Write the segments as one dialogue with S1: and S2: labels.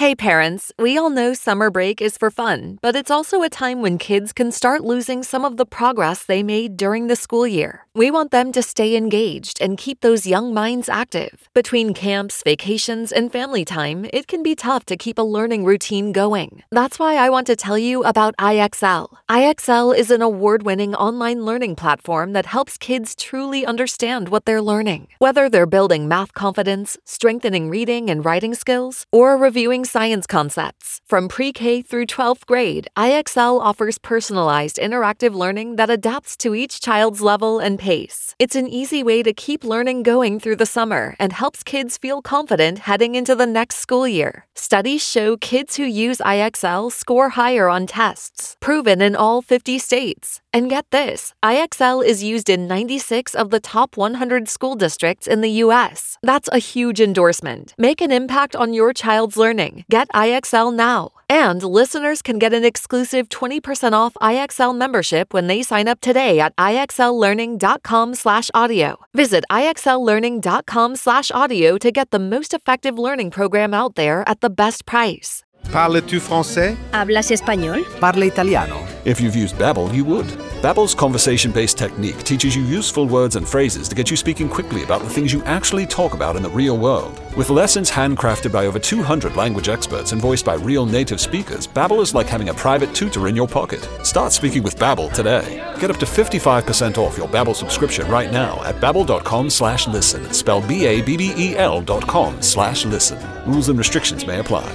S1: Hey parents, we all know summer break is for fun, but it's also a time when kids can start losing some of the progress they made during the school year. We want them to stay engaged and keep those young minds active. Between camps, vacations, and family time, it can be tough to keep a learning routine going. That's why I want to tell you about IXL. IXL is an award-winning online learning platform that helps kids truly understand what they're learning. Whether they're building math confidence, strengthening reading and writing skills, or reviewing science concepts. From pre-K through 12th grade, IXL offers personalized interactive learning that adapts to each child's level and pace. It's an easy way to keep learning going through the summer and helps kids feel confident heading into the next school year. Studies show kids who use IXL score higher on tests, proven in all 50 states. And get this, IXL is used in 96 of the top 100 school districts in the U.S. That's a huge endorsement. Make an impact on your child's learning. Get IXL now. And listeners can get an exclusive 20% off IXL membership when they sign up today at IXLlearning.com/audio. Visit IXLlearning.com/audio to get the most effective learning program out there at the best price.
S2: Parles-tu français?
S3: ¿Hablas español?
S4: Parla italiano.
S5: If you've used Babbel, you would. Babbel's conversation-based technique teaches you useful words and phrases to get you speaking quickly about the things you actually talk about in the real world. With lessons handcrafted by over 200 language experts and voiced by real native speakers, Babbel is like having a private tutor in your pocket. Start speaking with Babbel today. Get up to 55% off your Babbel subscription right now at babbel.com/listen. Spell BABBEL.com/listen. Rules and restrictions may apply.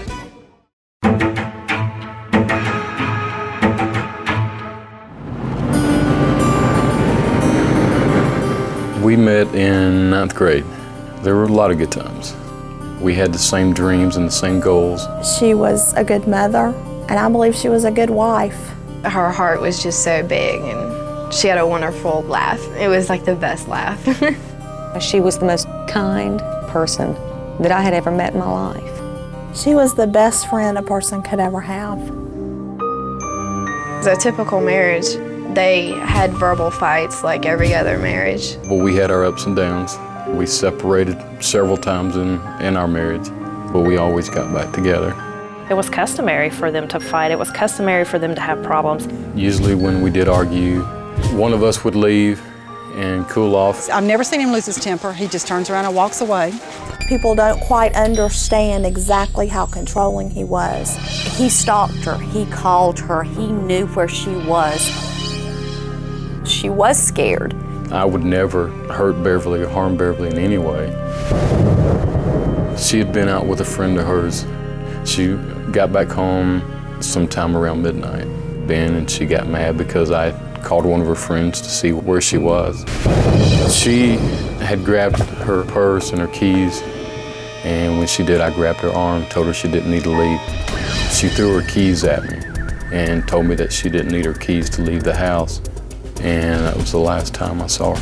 S6: We met in 9th grade. There were a lot of good times. We had the same dreams and the same goals.
S7: She was a good mother, and I believe she was a good wife.
S8: Her heart was just so big, and she had a wonderful laugh. It was like the best laugh.
S9: She was the most kind person that I had ever met in my life.
S7: She was the best friend a person could ever have.
S8: It was a typical marriage. They had verbal fights like every other marriage.
S6: Well, we had our ups and downs. We separated several times in our marriage, but we always got back together.
S10: It was customary for them to fight. It was customary for them to have problems.
S6: Usually when we did argue, one of us would leave and cool off.
S11: I've never seen him lose his temper. He just turns around and walks away.
S7: People don't quite understand exactly how controlling he was.
S12: He stalked her, he called her, he knew where she was. She was scared.
S6: I would never hurt Beverly or harm Beverly in any way. She had been out with a friend of hers. She got back home sometime around midnight, and she got mad because I called one of her friends to see where she was. She had grabbed her purse and her keys, and when she did, I grabbed her arm, told her she didn't need to leave. She threw her keys at me and told me that she didn't need her keys to leave the house. And that was the last time I saw her.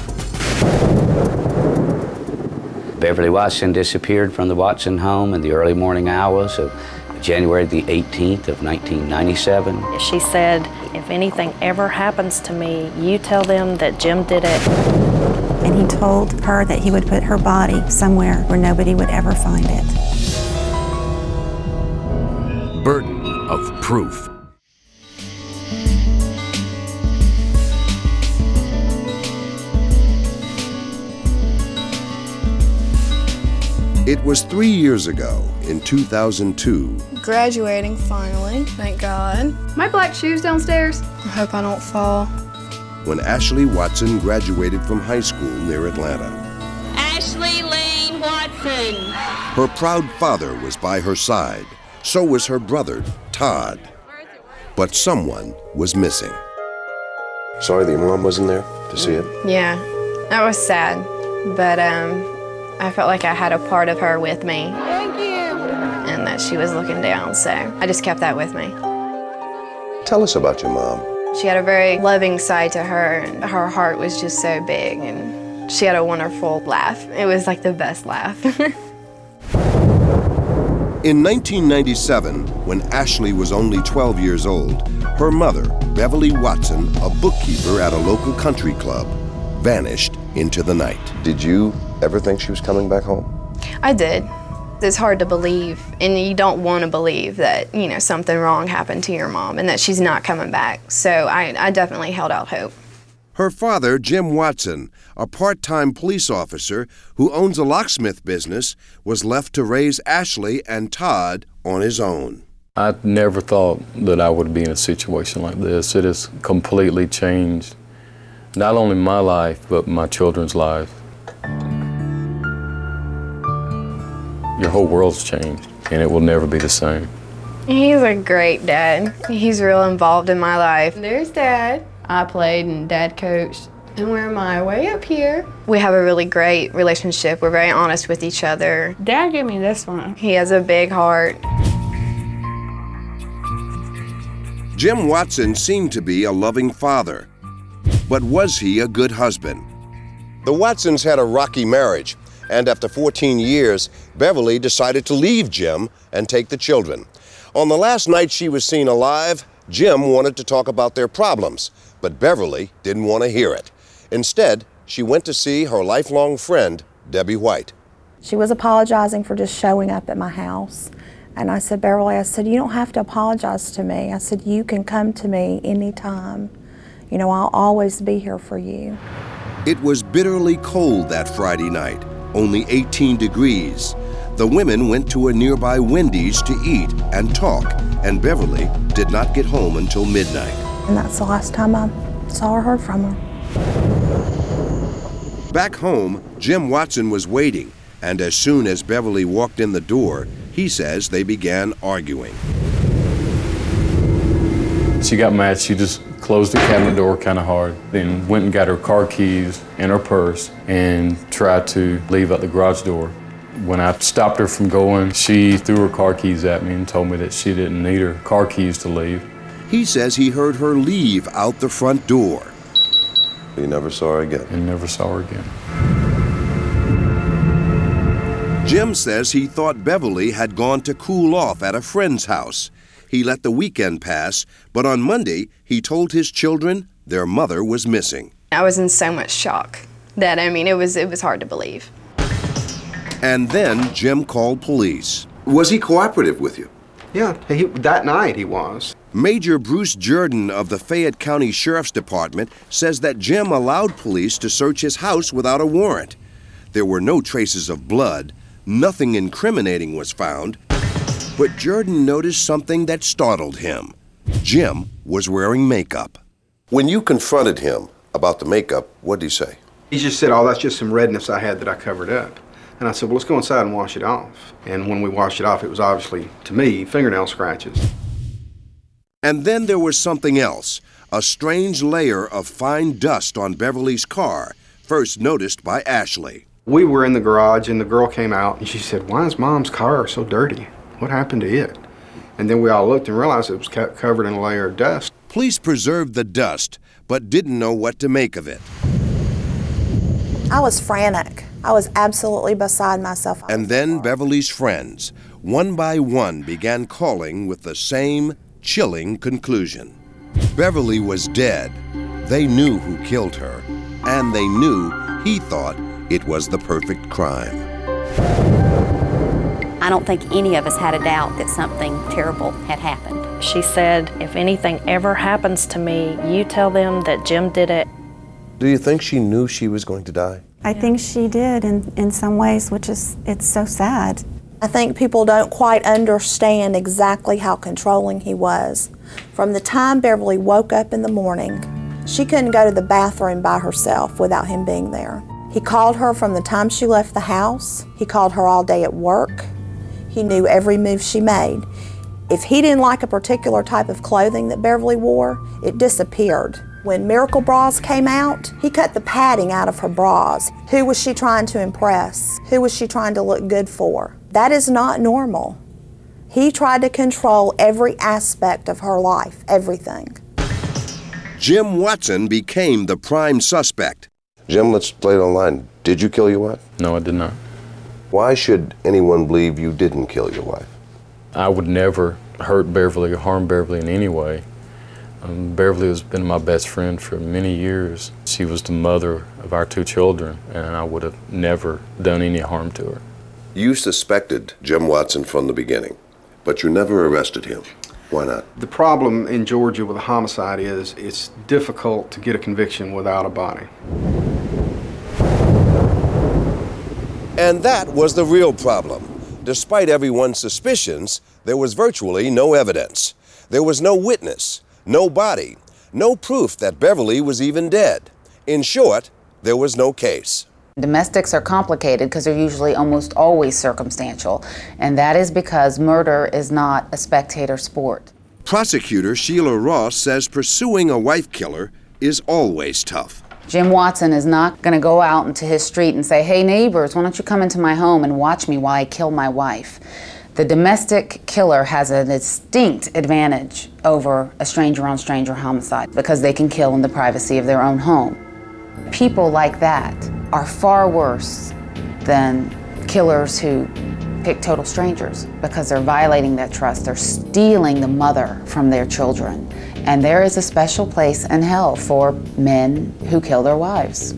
S13: Beverly Watson disappeared from the Watson home in the early morning hours of January the 18th of 1997.
S10: She said, if anything ever happens to me, you tell them that Jim did it.
S14: And he told her that he would put her body somewhere where nobody would ever find it.
S4: Burden of proof.
S15: It was 3 years ago, in 2002.
S8: Graduating finally, thank God.
S16: My black shoes downstairs.
S8: I hope I don't fall.
S15: When Ashley Watson graduated from high school near Atlanta.
S17: Ashley Lane Watson.
S15: Her proud father was by her side. So was her brother, Todd. But someone was missing.
S18: Sorry that your mom wasn't there to see it?
S8: Yeah, that was sad, but I felt like I had a part of her with me.
S17: Thank you.
S8: And that she was looking down, so I just kept that with me.
S18: Tell us about your mom.
S8: She had a very loving side to her, and her heart was just so big, and she had a wonderful laugh. It was like the best laugh.
S15: In 1997, when Ashley was only 12 years old, her mother, Beverly Watson, a bookkeeper at a local country club, vanished into the night.
S18: Did you ever think she was coming back home?
S8: I did. It's hard to believe, and you don't want to believe that, you know, something wrong happened to your mom and that she's not coming back. So I definitely held out hope.
S15: Her father, Jim Watson, a part-time police officer who owns a locksmith business, was left to raise Ashley and Todd on his own.
S6: I never thought that I would be in a situation like this. It has completely changed not only my life, but my children's lives. Your whole world's changed, and it will never be the same.
S8: He's a great dad. He's real involved in my life. There's Dad. I played and Dad coached. And where am I? Way up here. We have a really great relationship. We're very honest with each other. Dad gave me this one. He has a big heart.
S15: Jim Watson seemed to be a loving father, but was he a good husband? The Watsons had a rocky marriage, and after 14 years, Beverly decided to leave Jim and take the children. On the last night she was seen alive, Jim wanted to talk about their problems, but Beverly didn't want to hear it. Instead, she went to see her lifelong friend, Debbie White.
S7: She was apologizing for just showing up at my house. And I said, Beverly, I said, you don't have to apologize to me. I said, you can come to me anytime. You know, I'll always be here for you.
S15: It was bitterly cold that Friday night, only 18 degrees. The women went to a nearby Wendy's to eat and talk, and Beverly did not get home until midnight.
S7: And that's the last time I saw or heard from her.
S15: Back home, Jim Watson was waiting, and as soon as Beverly walked in the door, he says they began arguing.
S6: She got mad. She just closed the cabinet door kind of hard, then went and got her car keys and her purse and tried to leave out the garage door. When I stopped her from going, she threw her car keys at me and told me that she didn't need her car keys to leave.
S15: He says he heard her leave out the front door.
S18: You never saw her again?
S6: And never saw her again.
S15: Jim says he thought Beverly had gone to cool off at a friend's house. He let the weekend pass, but on Monday, he told his children their mother was missing.
S8: I was in so much shock that, I mean, it was hard to believe.
S15: And then Jim called police.
S18: Was he cooperative with you?
S2: Yeah, that night he was.
S15: Major Bruce Jordan of the Fayette County Sheriff's Department says that Jim allowed police to search his house without a warrant. There were no traces of blood. Nothing incriminating was found, but Jordan noticed something that startled him. Jim was wearing makeup.
S18: When you confronted him about the makeup, what did he say?
S2: He just said, oh, that's just some redness I had that I covered up. And I said, well, let's go inside and wash it off. And when we washed it off, it was obviously, to me, fingernail scratches.
S15: And then there was something else, a strange layer of fine dust on Beverly's car, first noticed by Ashley.
S2: We were in the garage, and the girl came out, and she said, why is Mom's car so dirty? What happened to it? And then we all looked and realized it was covered in a layer of dust.
S15: Police preserved the dust, but didn't know what to make of it.
S7: I was frantic. I was absolutely beside myself.
S15: And then Beverly's friends, one by one, began calling with the same chilling conclusion. Beverly was dead. They knew who killed her, and they knew he thought it was the perfect crime.
S12: I don't think any of us had a doubt that something terrible had happened.
S10: She said, if anything ever happens to me, you tell them that Jim did it.
S18: Do you think she knew she was going to die?
S14: I think she did in some ways, which is, it's so sad.
S7: I think people don't quite understand exactly how controlling he was. From the time Beverly woke up in the morning, she couldn't go to the bathroom by herself without him being there. He called her from the time she left the house. He called her all day at work. He knew every move she made. If he didn't like a particular type of clothing that Beverly wore, it disappeared. When Miracle Bras came out, he cut the padding out of her bras. Who was she trying to impress? Who was she trying to look good for? That is not normal. He tried to control every aspect of her life, everything.
S15: Jim Watson became the prime suspect.
S18: Jim, let's play it online. Did you kill your wife?
S6: No, I did not.
S18: Why should anyone believe you didn't kill your wife?
S6: I would never hurt Beverly or harm Beverly in any way. Beverly has been my best friend for many years. She was the mother of our two children, and I would have never done any harm to her.
S18: You suspected Jim Watson from the beginning, but you never arrested him. Why not?
S2: The problem in Georgia with a homicide is it's difficult to get a conviction without a body.
S15: And that was the real problem. Despite everyone's suspicions, there was virtually no evidence. There was no witness, no body, no proof that Beverly was even dead. In short, there was no case.
S3: Domestics are complicated because they're usually almost always circumstantial, and that is because murder is not a spectator sport.
S15: Prosecutor Sheila Ross says pursuing a wife killer is always tough.
S3: Jim Watson is not going to go out into his street and say, "Hey neighbors, why don't you come into my home and watch me while I kill my wife?" The domestic killer has a distinct advantage over a stranger-on-stranger homicide because they can kill in the privacy of their own home. People like that are far worse than killers who pick total strangers because they're violating that trust. They're stealing the mother from their children. And there is a special place in hell for men who kill their wives.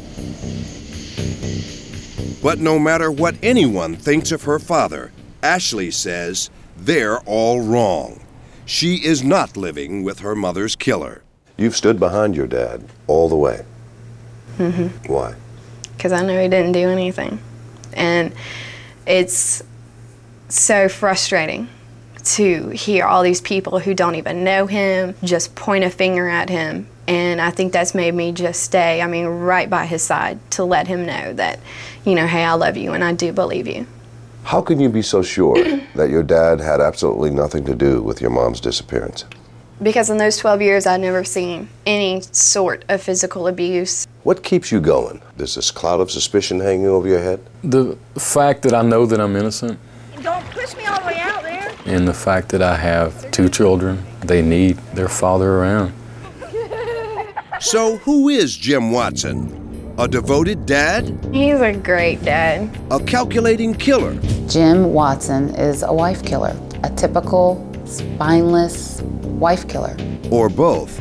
S15: But no matter what anyone thinks of her father, Ashley says they're all wrong. She is not living with her mother's killer.
S18: You've stood behind your dad all the way.
S8: Mm-hmm.
S18: Why?
S8: Because I know he didn't do anything. And it's so frustrating to hear all these people who don't even know him just point a finger at him. And I think that's made me just stay, right by his side to let him know that, hey, I love you and I do believe you.
S18: How can you be so sure that your dad had absolutely nothing to do with your mom's disappearance?
S8: Because in those 12 years, I'd never seen any sort of physical abuse.
S18: What keeps you going? There's this cloud of suspicion hanging over your head?
S6: The fact that I know that I'm innocent.
S17: Don't push me all the way out there.
S6: And the fact that I have 2 children, they need their father around.
S15: So who is Jim Watson? A devoted dad?
S8: He's a great dad.
S15: A calculating killer?
S3: Jim Watson is a wife killer, a typical spineless wife killer.
S15: Or both?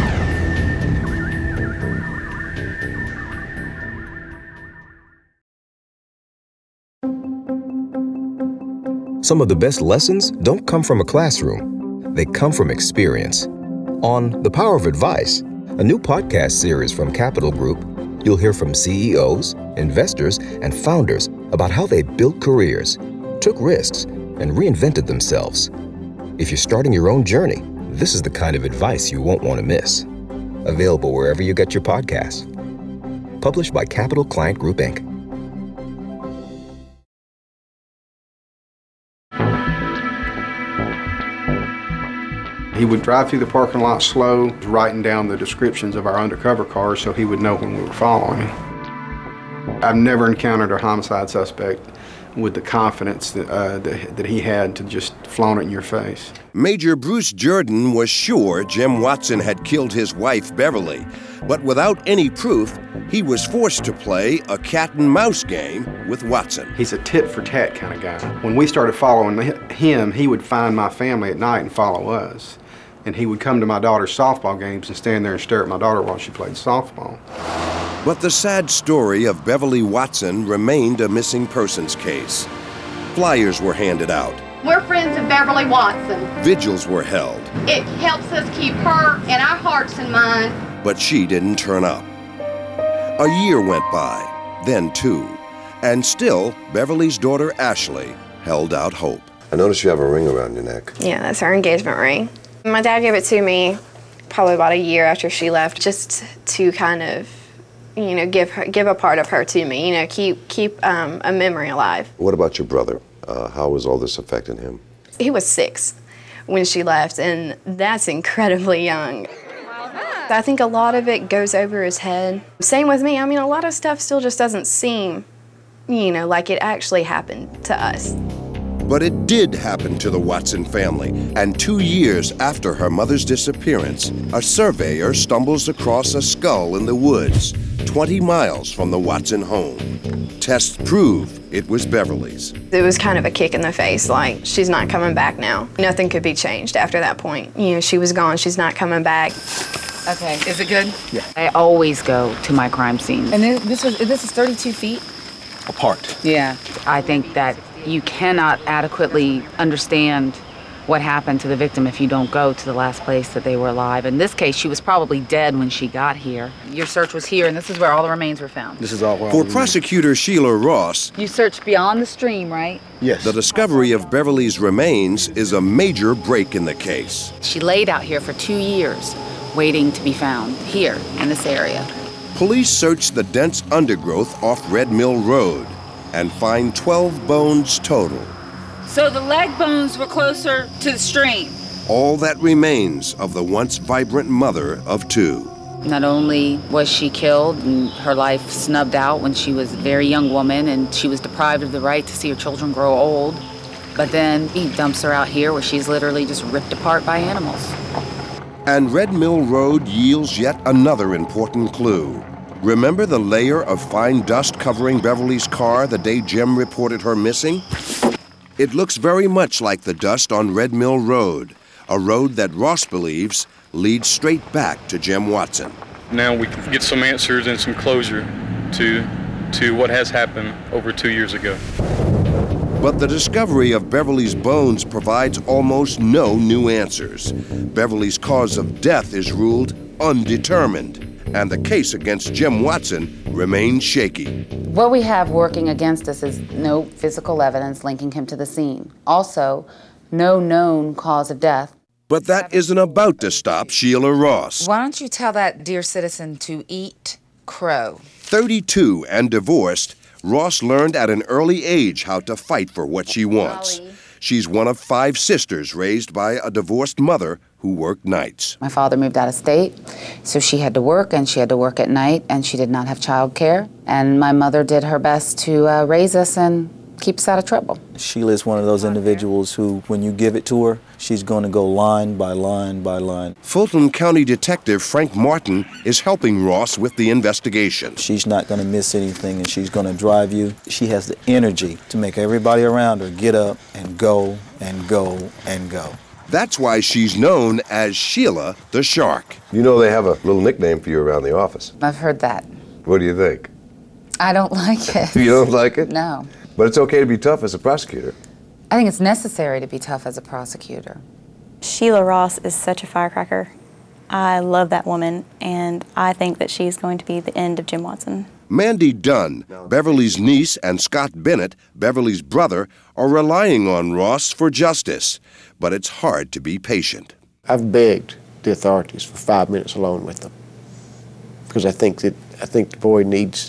S19: Some of the best lessons don't come from a classroom. They come from experience. On The Power of Advice, a new podcast series from Capital Group, you'll hear from CEOs, investors, and founders about how they built careers, took risks, and reinvented themselves. If you're starting your own journey, this is the kind of advice you won't want to miss. Available wherever you get your podcasts. Published by Capital Client Group, Inc.
S2: He would drive through the parking lot slow, writing down the descriptions of our undercover cars so he would know when we were following him. I've never encountered a homicide suspect with the confidence that he had to just flaunt it in your face.
S15: Major Bruce Jordan was sure Jim Watson had killed his wife, Beverly, but without any proof, he was forced to play a cat-and-mouse game with Watson.
S2: He's a tit-for-tat kind of guy. When we started following him, he would find my family at night and follow us. And he would come to my daughter's softball games and stand there and stare at my daughter while she played softball.
S15: But the sad story of Beverly Watson remained a missing persons case. Flyers were handed out.
S17: We're friends of Beverly Watson.
S15: Vigils were held.
S17: It helps us keep her in our hearts and minds.
S15: But she didn't turn up. A year went by, then 2, and still Beverly's daughter Ashley held out hope.
S18: I noticed you have a ring around your neck.
S8: Yeah, that's our engagement ring. My dad gave it to me probably about a year after she left, just to kind of, give a part of her to me, keep a memory alive.
S18: What about your brother? How was all this affecting him?
S8: He was 6 when she left, and that's incredibly young. I think a lot of it goes over his head. Same with me. A lot of stuff still just doesn't seem, like it actually happened to us.
S15: But it did happen to the Watson family, and 2 years after her mother's disappearance, a surveyor stumbles across a skull in the woods, 20 miles from the Watson home. Tests prove it was Beverly's.
S8: It was kind of a kick in the face, like, she's not coming back now. Nothing could be changed after that point. She was gone, she's not coming back.
S3: Okay, is it good?
S2: Yeah.
S3: I always go to my crime scene.
S11: And this is 32 feet?
S20: apart.
S3: Yeah, I think that you cannot adequately understand what happened to the victim if you don't go to the last place that they were alive. In this case, she was probably dead when she got here. Your search was here, and this is where all the remains were found.
S20: This is all where
S15: For prosecutor Sheila Ross,
S3: you searched beyond the stream, right?
S20: Yes.
S15: The discovery of Beverly's remains is a major break in the case.
S3: She laid out here for 2 years, waiting to be found here in this area.
S15: Police search the dense undergrowth off Red Mill Road and find 12 bones total.
S3: So the leg bones were closer to the stream.
S15: All that remains of the once vibrant mother of 2.
S3: Not only was she killed and her life snubbed out when she was a very young woman and she was deprived of the right to see her children grow old, but then he dumps her out here where she's literally just ripped apart by animals.
S15: And Red Mill Road yields yet another important clue. Remember the layer of fine dust covering Beverly's car the day Jim reported her missing? It looks very much like the dust on Red Mill Road, a road that Ross believes leads straight back to Jim Watson.
S21: Now we can get some answers and some closure to what has happened over 2 years ago.
S15: But the discovery of Beverly's bones provides almost no new answers. Beverly's cause of death is ruled undetermined, and the case against Jim Watson remains shaky.
S3: What we have working against us is no physical evidence linking him to the scene. Also, no known cause of death.
S15: But that isn't about to stop Sheila Ross.
S3: Why don't you tell that dear citizen to eat crow?
S15: 32 and divorced, Ross learned at an early age how to fight for what she wants. She's one of 5 sisters raised by a divorced mother who worked nights.
S3: My father moved out of state, so she had to work, and she had to work at night, and she did not have child care. And my mother did her best to raise us and keep us out of trouble.
S22: Sheila is one of those individuals who, when you give it to her, she's going to go line by line by line.
S15: Fulton County Detective Frank Martin is helping Ross with the investigation.
S22: She's not going to miss anything, and she's going to drive you. She has the energy to make everybody around her get up and go and go and go.
S15: That's why she's known as Sheila the Shark.
S18: You know they have a little nickname for you around the office.
S3: I've heard that.
S18: What do you think?
S3: I don't like it.
S18: You don't like it?
S3: No.
S18: But it's okay to be tough as a prosecutor.
S3: I think it's necessary to be tough as a prosecutor.
S23: Sheila Ross is such a firecracker. I love that woman, and I think that she's going to be the end of Jim Watson.
S15: Mandy Dunn, Beverly's niece, and Scott Bennett, Beverly's brother, are relying on Ross for justice. But it's hard to be patient.
S24: I've begged the authorities for 5 minutes alone with them because I think the boy needs.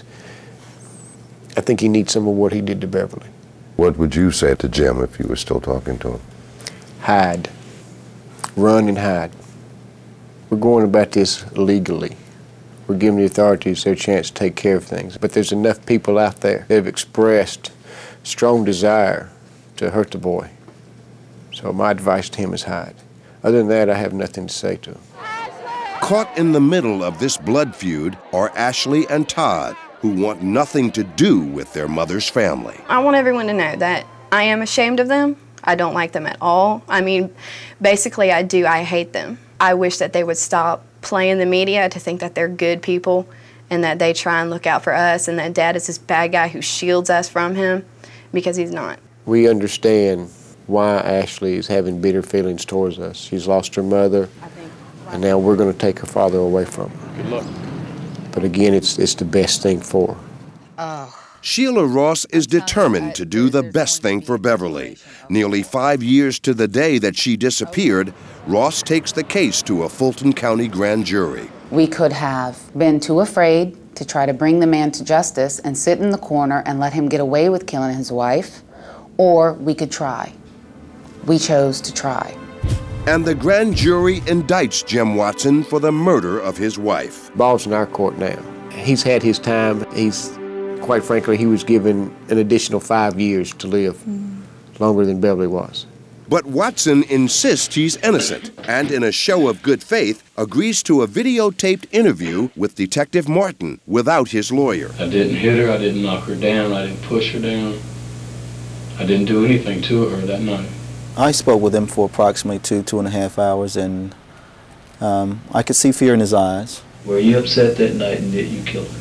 S24: I think he needs some of what he did to Beverly.
S18: What would you say to Jim if you were still talking to him?
S24: Hide. Run and hide. We're going about this legally. We're giving the authorities their chance to take care of things. But there's enough people out there that have expressed strong desire to hurt the boy. So my advice to him is hide. Other than that, I have nothing to say to him.
S15: Caught in the middle of this blood feud are Ashley and Todd, who want nothing to do with their mother's family.
S8: I want everyone to know that I am ashamed of them. I don't like them at all. I mean, basically I do. I hate them. I wish that they would stop playing the media to think that they're good people and that they try and look out for us and that Dad is this bad guy who shields us from him, because he's not.
S24: We understand why Ashley is having bitter feelings towards us. She's lost her mother, and now we're going to take her father away from her.
S21: Good luck.
S24: But again, it's the best thing for her.
S15: Sheila Ross is determined to do the best thing for Beverly. Nearly 5 years to the day that she disappeared, Ross takes the case to a Fulton County grand jury.
S3: We could have been too afraid to try to bring the man to justice and sit in the corner and let him get away with killing his wife, or we could try. We chose to try.
S15: And the grand jury indicts Jim Watson for the murder of his wife.
S24: Ball's in our court now. He's had his time. Quite frankly, he was given an additional 5 years to live, longer than Beverly was.
S15: But Watson insists he's innocent, and in a show of good faith, agrees to a videotaped interview with Detective Martin without his lawyer.
S21: I didn't hit her, I didn't knock her down, I didn't push her down. I didn't do anything to her that night.
S22: I spoke with him for approximately 2.5 hours, and I could see fear in his eyes.
S21: Were you upset that night and did you kill her?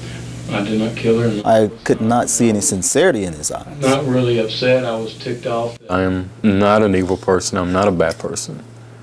S1: I did not kill her.
S22: I could not see any sincerity in his eyes.
S1: Not really upset. I was ticked off.
S6: I am not an evil person. I'm not a bad person.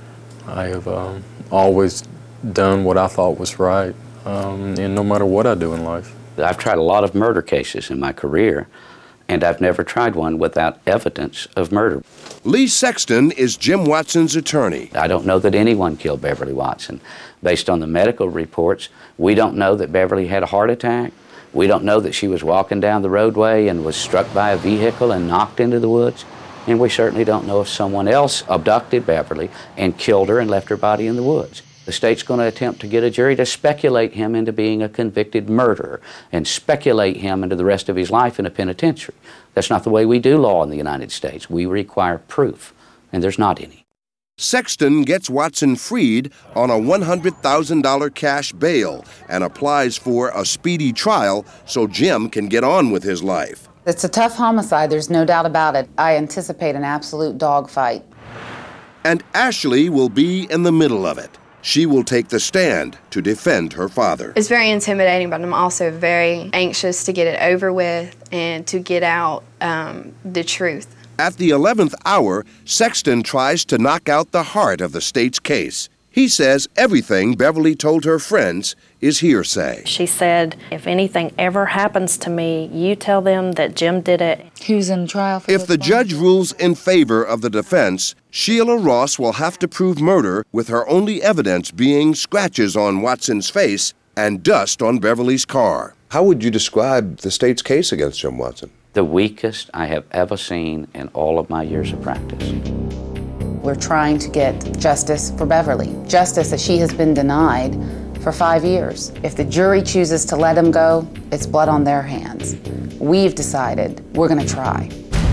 S6: I have always done what I thought was right, and no matter what I do in life.
S13: I've tried a lot of murder cases in my career, and I've never tried one without evidence of murder.
S15: Lee Sexton is Jim Watson's attorney.
S13: I don't know that anyone killed Beverly Watson. Based on the medical reports, we don't know that Beverly had a heart attack. We don't know that she was walking down the roadway and was struck by a vehicle and knocked into the woods. And we certainly don't know if someone else abducted Beverly and killed her and left her body in the woods. The state's going to attempt to get a jury to speculate him into being a convicted murderer and speculate him into the rest of his life in a penitentiary. That's not the way we do law in the United States. We require proof, and there's not any.
S15: Sexton gets Watson freed on a $100,000 cash bail and applies for a speedy trial so Jim can get on with his life.
S3: It's a tough homicide, there's no doubt about it. I anticipate an absolute dogfight.
S15: And Ashley will be in the middle of it. She will take the stand to defend her father.
S8: It's very intimidating, but I'm also very anxious to get it over with and to get out the truth.
S15: At the 11th hour, Sexton tries to knock out the heart of the state's case. He says everything Beverly told her friends is hearsay.
S10: She said, if anything ever happens to me, you tell them that Jim did it.
S3: Who's in trial for
S15: If the judge rules in favor of the defense, Sheila Ross will have to prove murder, with her only evidence being scratches on Watson's face and dust on Beverly's car.
S18: How would you describe the state's case against Jim Watson?
S13: The weakest I have ever seen in all of my years of practice.
S3: We're trying to get justice for Beverly, justice that she has been denied for 5 years. If the jury chooses to let him go, it's blood on their hands. We've decided we're going to try.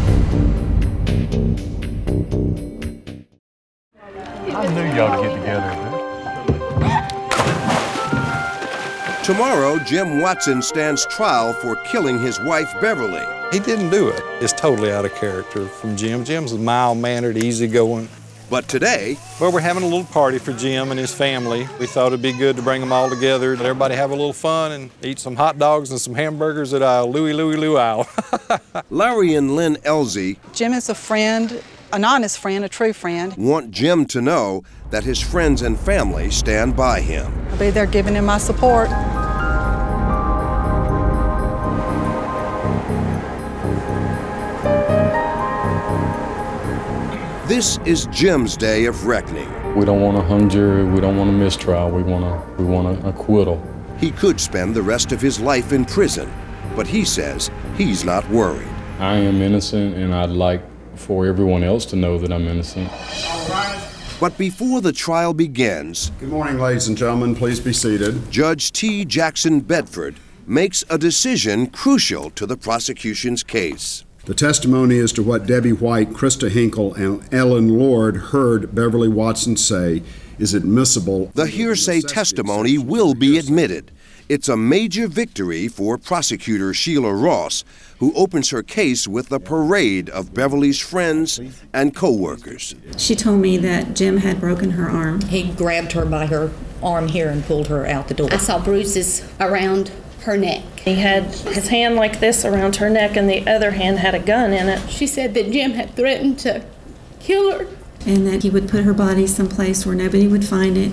S5: I knew y'all would get together.
S15: Tomorrow, Jim Watson stands trial for killing his wife, Beverly.
S9: He didn't do it. It's totally out of character from Jim. Jim's mild-mannered, easygoing.
S15: But today...
S9: Well, we're having a little party for Jim and his family. We thought it'd be good to bring them all together, let everybody have a little fun and eat some hot dogs and some hamburgers at Louie Louie Luau.
S15: Larry and Lynn Elsie...
S11: Jim is a friend, an honest friend, a true friend.
S15: ...want Jim to know that his friends and family stand by him.
S11: I'll be there giving him my support.
S15: This is Jim's day of reckoning.
S6: We don't want a hung jury. We don't want a mistrial. We want an acquittal.
S15: He could spend the rest of his life in prison, but he says he's not worried.
S6: I am innocent, and I'd like for everyone else to know that I'm innocent.
S15: But before the trial begins...
S20: Good morning, ladies and gentlemen. Please be seated.
S15: Judge T. Jackson Bedford makes a decision crucial to the prosecution's case.
S20: The testimony as to what Debbie White, Krista Hinkle, and Ellen Lord heard Beverly Watson say is admissible.
S15: The hearsay testimony will be admitted. It's a major victory for prosecutor Sheila Ross, who opens her case with a parade of Beverly's friends and co-workers.
S14: She told me that Jim had broken her arm.
S25: He grabbed her by her arm here and pulled her out the door. I saw bruises around her neck.
S10: He had his hand like this around her neck and the other hand had a gun in it.
S25: She said that Jim had threatened to kill her.
S14: And that he would put her body someplace where nobody would find it.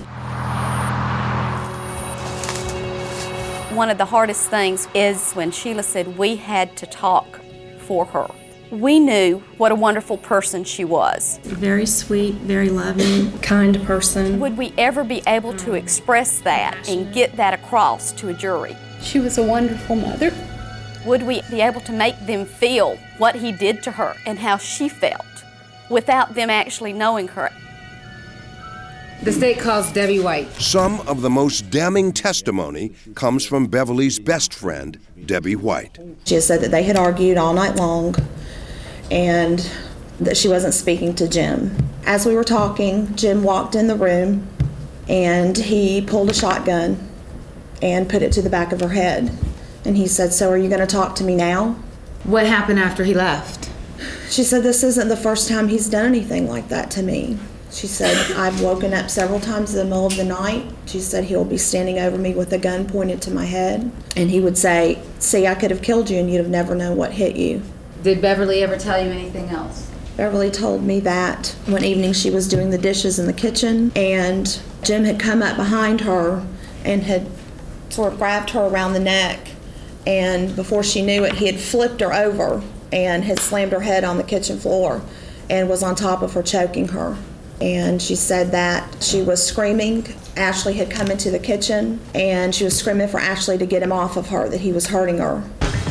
S12: One of the hardest things is when Sheila said we had to talk for her. We knew what a wonderful person she was.
S14: Very sweet, very loving,
S10: kind person.
S12: Would we ever be able to express that and get that across to a jury?
S25: She was a wonderful mother.
S12: Would we be able to make them feel what he did to her and how she felt without them actually knowing her?
S3: The state calls Debbie White.
S15: Some of the most damning testimony comes from Beverly's best friend, Debbie White.
S7: She said that they had argued all night long and that she wasn't speaking to Jim. As we were talking, Jim walked in the room and he pulled a shotgun and put it to the back of her head. And he said, "So are you going to talk to me now?"
S3: What happened after he left?
S7: She said, "This isn't the first time he's done anything like that to me." She said, I've woken up several times in the middle of the night. She said he'll be standing over me with a gun pointed to my head. And he would say, see, I could have killed you and you'd have never known what hit you.
S3: Did Beverly ever tell you anything else?
S7: Beverly told me that one evening she was doing the dishes in the kitchen and Jim had come up behind her and had sort of grabbed her around the neck. And before she knew it, he had flipped her over and had slammed her head on the kitchen floor and was on top of her, choking her. And she said that she was screaming. Ashley had come into the kitchen and she was screaming for Ashley to get him off of her, that he was hurting her.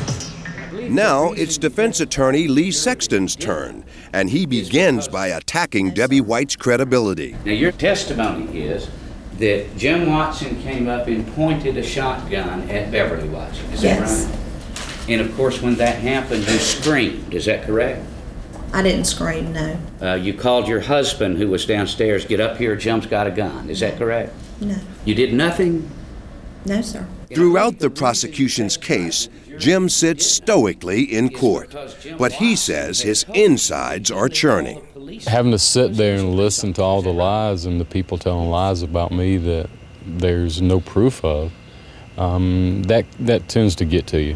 S15: Now it's defense attorney Lee Sexton's turn, and he begins by attacking Debbie White's credibility.
S13: Now your testimony is that Jim Watson came up and pointed a shotgun at Beverly Watson, is that right? And of course when that happened you screamed, is that correct?
S7: I didn't scream, no.
S13: You called your husband who was downstairs, get up here, Jim's got a gun, is that correct?
S7: No.
S13: You did nothing?
S7: No, sir.
S15: Throughout the prosecution's case, Jim sits stoically in court, but he says his insides are churning.
S6: Having to sit there and listen to all the lies and the people telling lies about me that there's no proof of, that tends to get to you.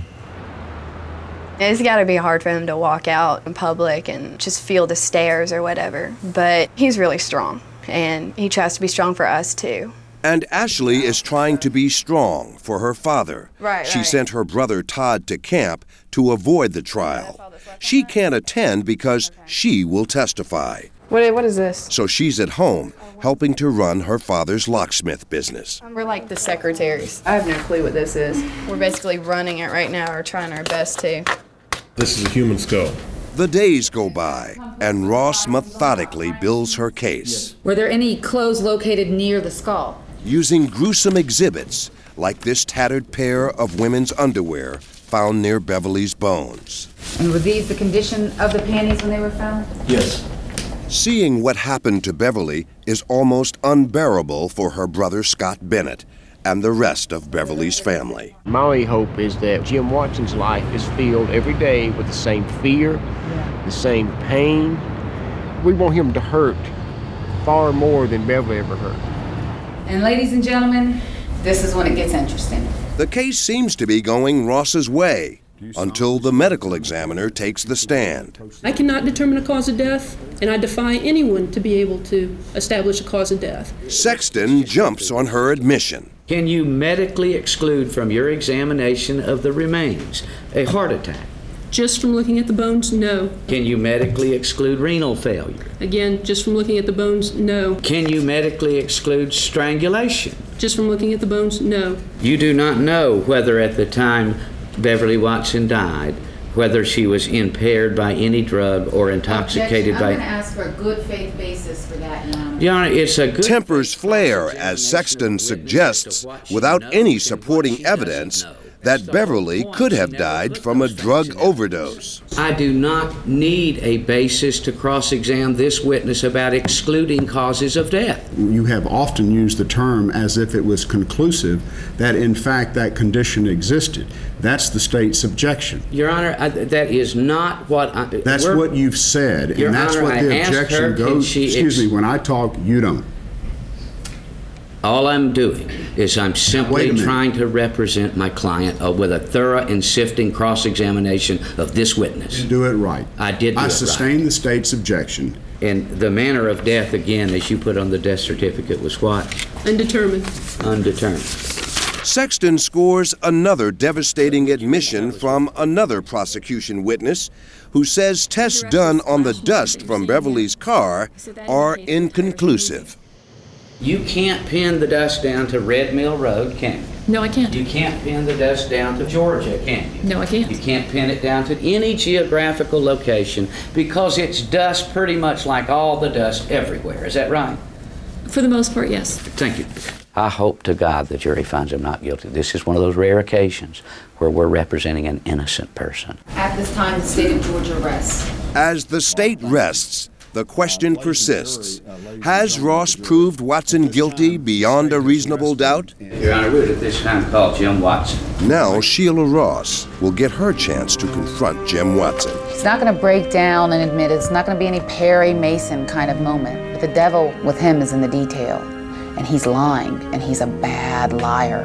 S8: It's got to be hard for him to walk out in public and just feel the stares or whatever, but he's really strong, and he tries to be strong for us too.
S15: And Ashley is trying to be strong for her father. She sent her brother Todd to camp to avoid the trial. She can't attend because she will testify.
S8: What is this?
S15: So she's at home helping to run her father's locksmith business.
S8: We're like the secretaries. I have no clue what this is. We're basically running it right now, or trying our best to.
S2: This is a human skull.
S15: The days go by, and Ross methodically builds her case.
S3: Were there any clothes located near the skull?
S15: Using gruesome exhibits, like this tattered pair of women's underwear found near Beverly's bones.
S3: And were these the condition of the panties when they were found?
S2: Yes.
S15: Seeing what happened to Beverly is almost unbearable for her brother Scott Bennett and the rest of Beverly's family.
S4: My only hope is that Jim Watson's life is filled every day with the same fear, the same pain. We want him to hurt far more than Beverly ever hurt.
S3: And ladies and gentlemen, this is when it gets interesting.
S15: The case seems to be going Ross's way until the medical examiner takes the stand.
S16: I cannot determine a cause of death, and I defy anyone to be able to establish a cause of death.
S15: Sexton jumps on her admission.
S13: Can you medically exclude from your examination of the remains a heart attack?
S16: Just from looking at the bones, no.
S13: Can you medically exclude renal failure?
S16: Again, just from looking at the bones, no.
S13: Can you medically exclude strangulation?
S16: Just from looking at the bones, no.
S13: You do not know whether at the time Beverly Watson died, whether she was impaired by any drug or intoxicated by...
S3: I'm going to ask for a good faith basis for that, Your Honor.
S13: Your Honor, it's a good...
S15: Tempers flare as Sexton suggests, without any supporting evidence, that Beverly could have died from a drug overdose.
S13: I do not need a basis to cross-examine this witness about excluding causes of death.
S20: You have often used the term as if it was conclusive that in fact that condition existed. That's the state's objection.
S13: Your Honor, that is not what I...
S20: That's what you've said, and that's what the objection goes... Excuse me, when I talk, you don't.
S13: All I'm doing is I'm simply trying to represent my client with a thorough and sifting cross-examination of this witness.
S20: You do it right.
S13: I did do it right.
S20: I sustain the state's objection.
S13: And the manner of death, again, as you put on the death certificate, was what?
S16: Undetermined.
S13: Undetermined.
S15: Sexton scores another devastating admission from another prosecution witness who says tests done on the dust from Beverly's car are inconclusive.
S13: You can't pin the dust down to Red Mill Road, can you?
S16: No, I can't.
S13: You can't pin the dust down to Georgia, can you?
S16: No, I can't.
S13: You can't pin it down to any geographical location because it's dust pretty much like all the dust everywhere. Is that right?
S16: For the most part, yes.
S13: Thank you. I hope to God the jury finds him not guilty. This is one of those rare occasions where we're representing an innocent person.
S3: At this time, the state of Georgia rests.
S15: As the state rests, the question persists. Has Ross proved Watson guilty beyond a reasonable doubt?
S13: Your Honor, we would at this time call Jim Watson.
S15: Now Sheila Ross will get her chance to confront Jim Watson.
S3: He's not going to break down and admit it. It's not going to be any Perry Mason kind of moment. But the devil with him is in the detail. And he's lying, and he's a bad liar.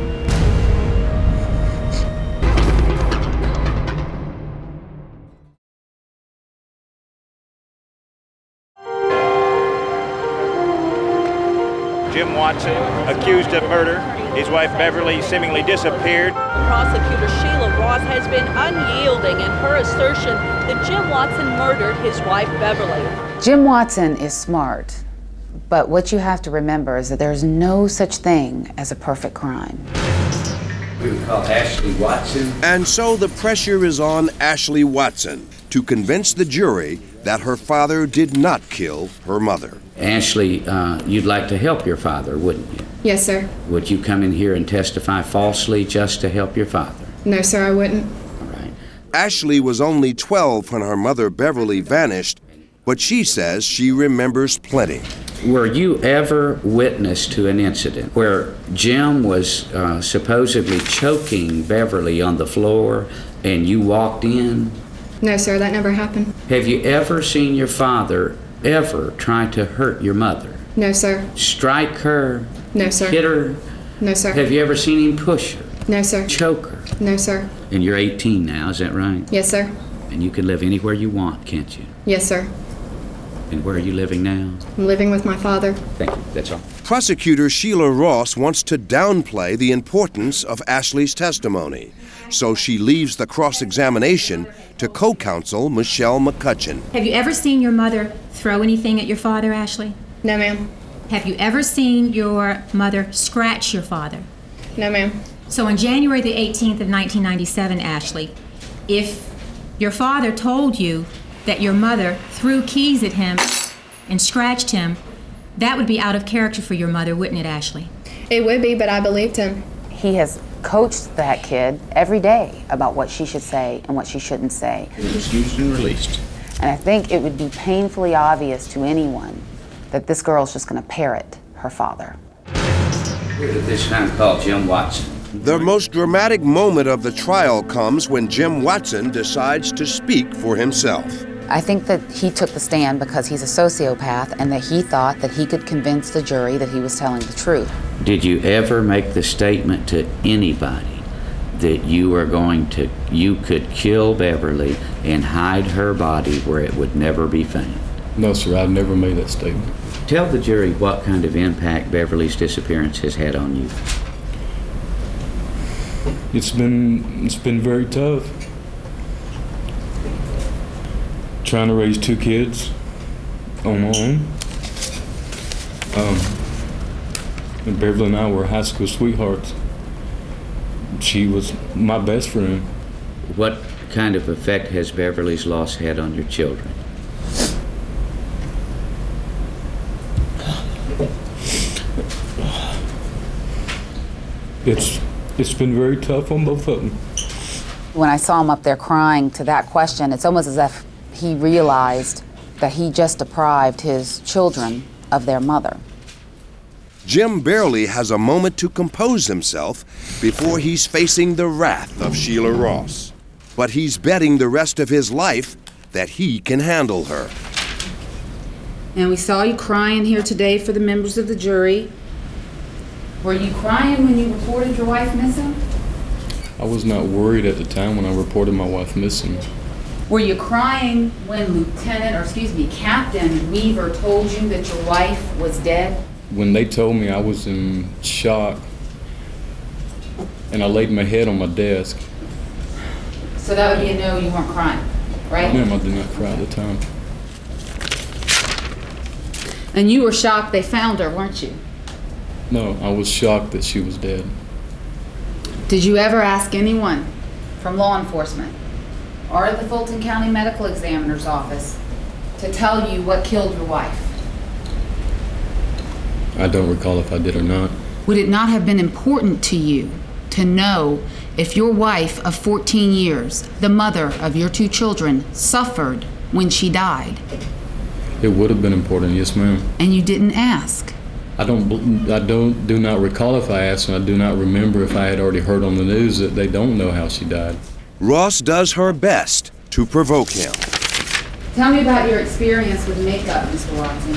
S17: Jim Watson, accused of murder. His wife Beverly seemingly disappeared.
S19: Prosecutor Sheila Ross has been unyielding in her assertion that Jim Watson murdered his wife Beverly.
S3: Jim Watson is smart, but what you have to remember is that there's no such thing as a perfect crime.
S13: We would call Ashley Watson.
S15: And so the pressure is on Ashley Watson to convince the jury that her father did not kill her mother.
S13: Ashley, you'd like to help your father, wouldn't you?
S8: Yes, sir.
S13: Would you come in here and testify falsely just to help your father?
S8: No, sir, I wouldn't.
S15: Ashley was only 12 when her mother Beverly vanished, but she says she remembers plenty.
S13: Were you ever witness to an incident where Jim was supposedly choking Beverly on the floor and you walked in?
S8: No, sir, that never happened.
S13: Have you ever seen your father ever try to hurt your mother?
S8: No, sir.
S13: Strike her?
S8: No, sir.
S13: Hit her?
S8: No, sir.
S13: Have you ever seen him push her?
S8: No, sir.
S13: Choke her?
S8: No, sir.
S13: And you're 18 now, is that right?
S8: Yes, sir.
S13: And you can live anywhere you want, can't you?
S8: Yes, sir.
S13: And where are you living now?
S8: I'm living with my father.
S13: Thank you, that's all.
S15: Prosecutor Sheila Ross wants to downplay the importance of Ashley's testimony, so she leaves the cross-examination to co-counsel Michelle McCutcheon.
S21: Have you ever seen your mother throw anything at your father, Ashley?
S8: No, ma'am.
S21: Have you ever seen your mother scratch your father?
S8: No, ma'am.
S21: So on January the 18th of 1997, Ashley, if your father told you that your mother threw keys at him and scratched him, that would be out of character for your mother, wouldn't it, Ashley?
S8: It would be, but I believed him.
S3: He has coached that kid every day about what she should say and what she shouldn't say.
S13: It was used and released.
S3: And I think it would be painfully obvious to anyone that this girl's just going to parrot her father.
S13: Here at this time called Jim Watson.
S15: The most dramatic moment of the trial comes when Jim Watson decides to speak for himself.
S3: I think that he took the stand because he's a sociopath and that he thought that he could convince the jury that he was telling the truth.
S13: Did you ever make the statement to anybody that you could kill Beverly and hide her body where it would never be found?
S6: No, sir, I've never made that statement.
S13: Tell the jury what kind of impact Beverly's disappearance has had on you.
S6: It's been very tough. Trying to raise two kids on my own. And Beverly and I were high school sweethearts. She was my best friend.
S13: What kind of effect has Beverly's loss had on your children?
S6: It's been very tough on both of them.
S3: When I saw him up there crying to that question, it's almost as if he realized that he just deprived his children of their mother.
S15: Jim barely has a moment to compose himself before he's facing the wrath of Sheila Ross. But he's betting the rest of his life that he can handle her.
S3: And we saw you crying here today for the members of the jury. Were you crying when you reported your wife missing?
S6: I was not worried at the time when I reported my wife missing.
S3: Were you crying when Captain Weaver told you that your wife was dead?
S6: When they told me, I was in shock, and I laid my head on my desk.
S3: So that would be a no, you weren't crying, right?
S6: Ma'am, I did not cry at the time.
S3: And you were shocked they found her, weren't you?
S6: No, I was shocked that she was dead.
S3: Did you ever ask anyone from law enforcement or the Fulton County Medical Examiner's office to tell you what killed your wife?
S6: I don't recall if I did or not.
S3: Would it not have been important to you to know if your wife of 14 years, the mother of your two children, suffered when she died?
S6: It would have been important, yes, ma'am.
S3: And you didn't ask?
S6: I do not recall if I asked, and I do not remember if I had already heard on the news that they don't know how she died.
S15: Ross does her best to provoke him.
S3: Tell me about your experience with makeup, Mr. Watson.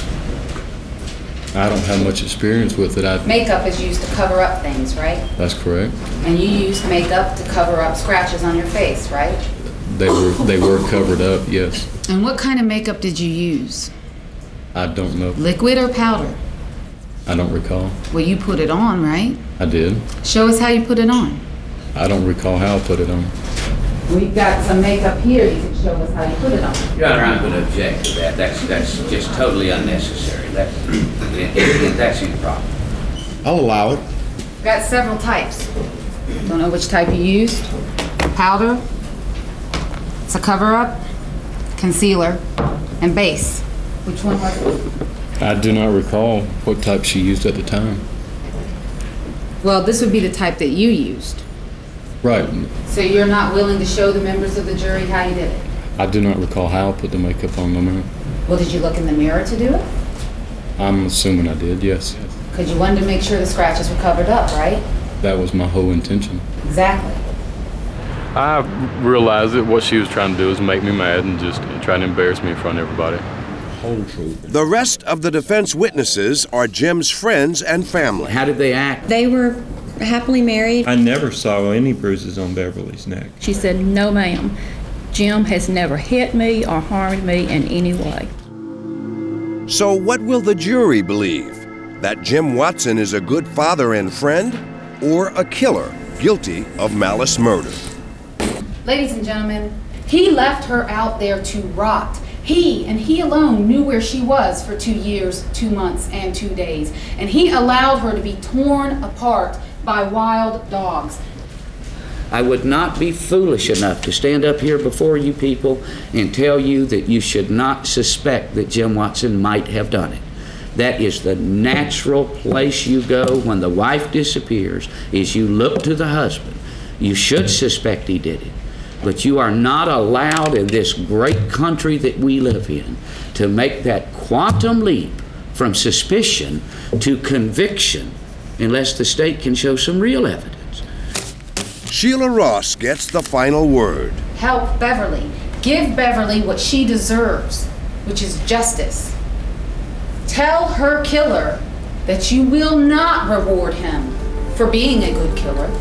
S6: I don't have much experience with it.
S3: Makeup is used to cover up things, right?
S6: That's correct.
S3: And you used makeup to cover up scratches on your face, right?
S6: They were covered up, yes.
S3: And what kind of makeup did you use?
S6: I don't know.
S3: Liquid or powder?
S6: I don't recall.
S3: Well, you put it on, right?
S6: I did.
S3: Show us how you put it on.
S6: I don't recall how I put it on.
S3: We've got some makeup here. You can show us how you put it on.
S13: Your Honor, I'm going to object to that. That's just totally unnecessary. That's improper.
S20: I'll allow it.
S3: We've got several types. Don't know which type you used. Powder. It's a cover-up, concealer, and base. Which one was it?
S6: I do not recall what type she used at the time.
S3: Well, this would be the type that you used.
S6: Right.
S3: So you're not willing to show the members of the jury how you did it?
S6: I do not recall how I put the makeup on the man.
S3: Well, did you look in the mirror to do it?
S6: I'm assuming I did, yes.
S3: Because you wanted to make sure the scratches were covered up, right?
S6: That was my whole intention.
S3: Exactly.
S6: I realized that what she was trying to do was make me mad and just try to embarrass me in front of everybody.
S20: Whole truth.
S15: The rest of the defense witnesses are Jim's friends and family.
S13: How did they act?
S1: They were happily married.
S18: I never saw any bruises on Beverly's neck.
S1: She said, "No, ma'am. Jim has never hit me or harmed me in any way."
S15: So what will the jury believe? That Jim Watson is a good father and friend, or a killer guilty of malice murder?
S3: Ladies and gentlemen, he left her out there to rot. He, and he alone, knew where she was for 2 years, 2 months, and 2 days. And he allowed her to be torn apart by wild dogs.
S13: I would not be foolish enough to stand up here before you people and tell you that you should not suspect that Jim Watson might have done it. That is the natural place you go when the wife disappears, is you look to the husband. You should suspect he did it. But you are not allowed in this great country that we live in to make that quantum leap from suspicion to conviction unless the state can show some real evidence.
S15: Sheila Ross gets the final word.
S3: Help Beverly. Give Beverly what she deserves, which is justice. Tell her killer that you will not reward him for being a good killer.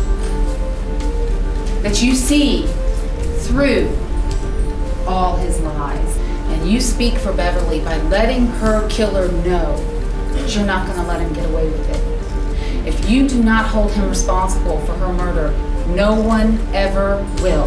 S3: That you see through all his lies. And you speak for Beverly by letting her killer know that you're not going to let him get away with it. If you do not hold him responsible for her murder, no one ever will.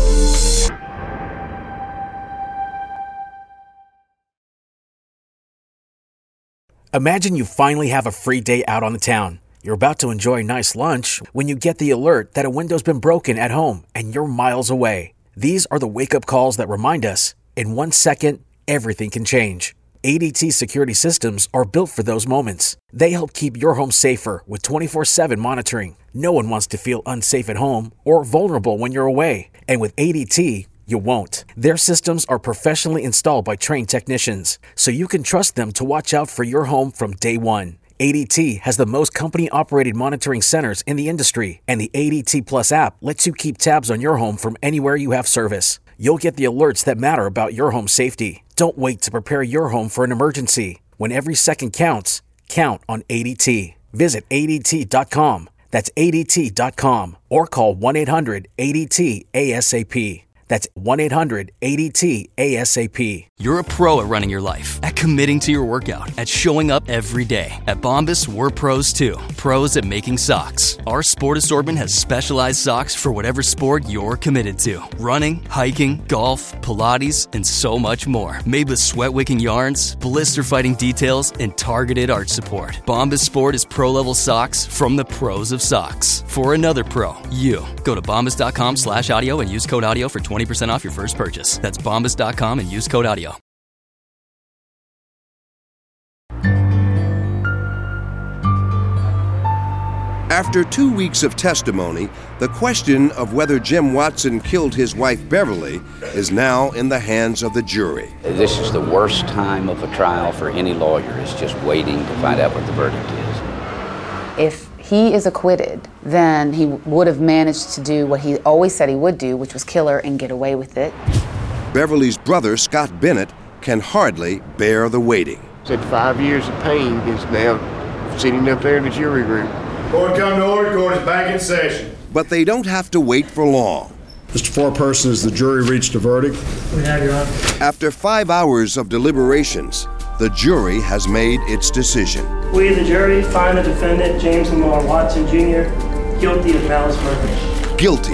S22: Imagine you finally have a free day out on the town. You're about to enjoy a nice lunch when you get the alert that a window's been broken at home and you're miles away. These are the wake-up calls that remind us, in 1 second, everything can change. ADT security systems are built for those moments. They help keep your home safer with 24/7 monitoring. No one wants to feel unsafe at home or vulnerable when you're away. And with ADT, you won't. Their systems are professionally installed by trained technicians, so you can trust them to watch out for your home from day one. ADT has the most company-operated monitoring centers in the industry, and the ADT Plus app lets you keep tabs on your home from anywhere you have service. You'll get the alerts that matter about your home safety. Don't wait to prepare your home for an emergency. When every second counts, count on ADT. Visit ADT.com. That's ADT.com. Or call 1-800-ADT-ASAP. That's 1-800-ADT-ASAP.
S23: You're a pro at running your life, at committing to your workout, at showing up every day. At Bombas, we're pros too. Pros at making socks. Our sport assortment has specialized socks for whatever sport you're committed to. Running, hiking, golf, Pilates, and so much more. Made with sweat-wicking yarns, blister-fighting details, and targeted arch support. Bombas Sport is pro-level socks from the pros of socks. For another pro, you. Go to bombas.com/audio and use code audio for 20% off your first purchase. That's bombas.com and use code audio.
S15: After 2 weeks of testimony, the question of whether Jim Watson killed his wife Beverly is now in the hands of the jury.
S13: This is the worst time of a trial for any lawyer, is just waiting to find out what the verdict is.
S3: If he is acquitted, then he would have managed to do what he always said he would do, which was kill her and get away with it.
S15: Beverly's brother, Scott Bennett, can hardly bear the waiting.
S4: Said 5 years of pain is now sitting up there in the jury room.
S5: Court come to order. Court is back in session.
S15: But they don't have to wait for long.
S20: Mr. Foreperson, has the jury reached a verdict?
S5: We have, Your Honor.
S15: After 5 hours of deliberations, the jury has made its decision.
S9: We, the jury, find the defendant, James Lamar Watson, Jr., guilty of malice murder.
S15: Guilty.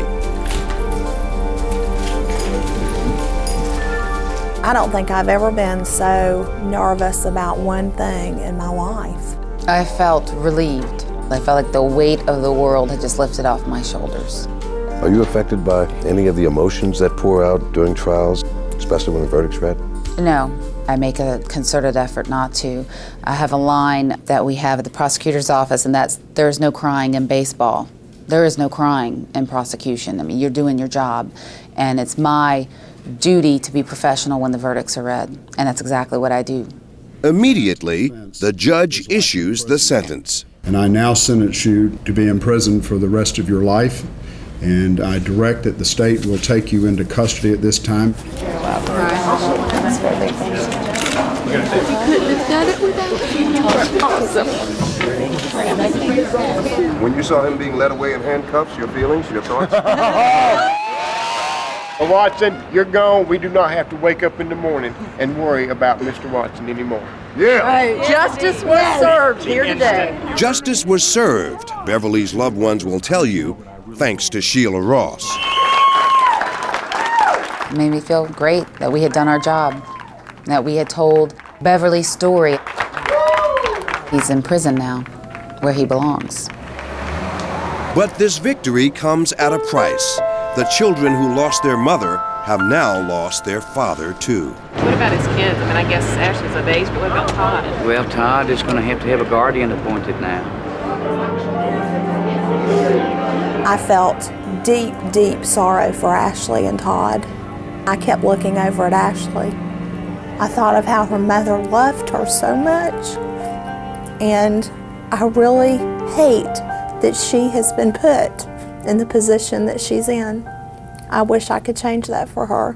S7: I don't think I've ever been so nervous about one thing in my life.
S3: I felt relieved. I felt like the weight of the world had just lifted off my shoulders.
S15: Are you affected by any of the emotions that pour out during trials, especially when the verdict's read?
S3: No, I make a concerted effort not to. I have a line that we have at the prosecutor's office, and that's, "There is no crying in baseball." There is no crying in prosecution. I mean, you're doing your job, and it's my duty to be professional when the verdicts are read, and that's exactly what I do.
S15: Immediately, the judge issues the sentence.
S20: And I now sentence you to be imprisoned for the rest of your life, and I direct that the state will take you into custody at this time.
S15: When you saw him being led away in handcuffs, your feelings, your thoughts?
S4: Watson, you're gone. We do not have to wake up in the morning and worry about Mr. Watson anymore.
S15: Yeah.
S19: Right. Justice was served here today.
S15: Justice was served, Beverly's loved ones will tell you, thanks to Sheila Ross.
S3: It made me feel great that we had done our job, that we had told Beverly's story. He's in prison now, where he belongs.
S15: But this victory comes at a price. The children who lost their mother have now lost their father, too.
S11: What about his kids? I mean, I guess Ashley's of age, but what about Todd?
S13: Well, Todd is going to have a guardian appointed now.
S7: I felt deep, deep sorrow for Ashley and Todd. I kept looking over at Ashley. I thought of how her mother loved her so much. And I really hate that she has been put in the position that she's in. I wish I could change that for her.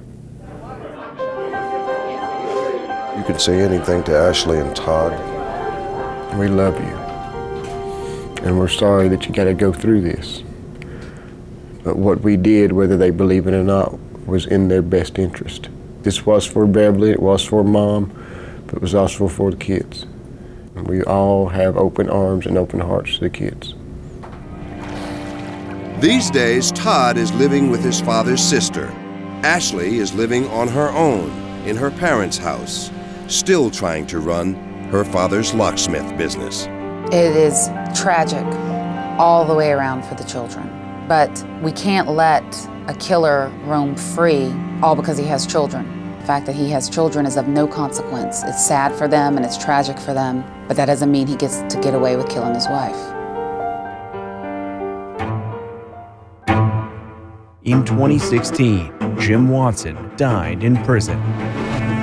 S15: You could say anything to Ashley and Todd.
S4: We love you. And we're sorry that you got to go through this. But what we did, whether they believe it or not, was in their best interest. This was for Beverly, it was for Mom, but it was also for the kids. And we all have open arms and open hearts to the kids.
S15: These days, Todd is living with his father's sister. Ashley is living on her own in her parents' house, still trying to run her father's locksmith business.
S3: It is tragic all the way around for the children. But we can't let a killer roam free all because he has children. The fact that he has children is of no consequence. It's sad for them and it's tragic for them, but that doesn't mean he gets to get away with killing his wife.
S14: In 2016, Jim Watson died in prison.